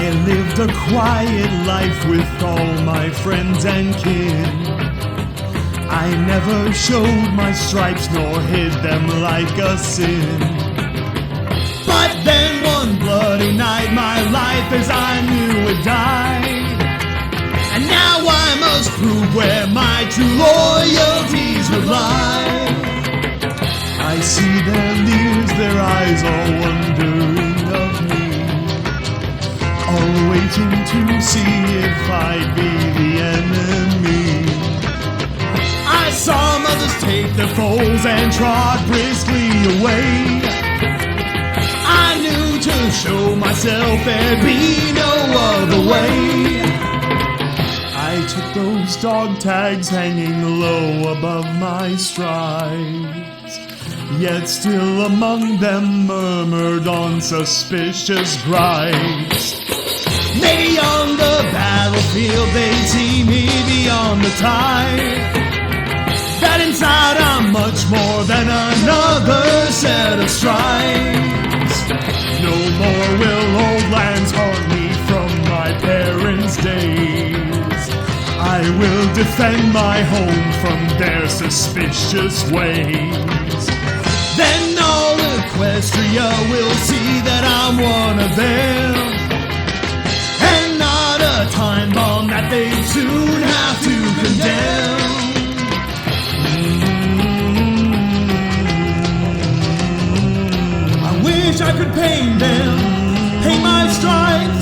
I lived a quiet life with all my friends and kin. I never showed my stripes nor hid them like a sin. But then one bloody night my life as I knew it died. And now I must prove where my true loyalties would lie. I see their leers, their eyes all wondering of me, all waiting to see if I'd be the enemy. I saw mothers take their foals and trot briskly away. I knew to show myself there'd be no other way. I took those dog tags hanging low above my strides, yet still among them murmured unsuspicious brides. Maybe on the battlefield they'd see me beyond the tide, that inside I'm much more than another set of strides. No more will old lands haunt me from my parents' days. I will defend my home from their suspicious ways. Then all Equestria will see that I'm one of them, and not a time bomb that they soon have to condemn. I wish I could paint them, paint my stripes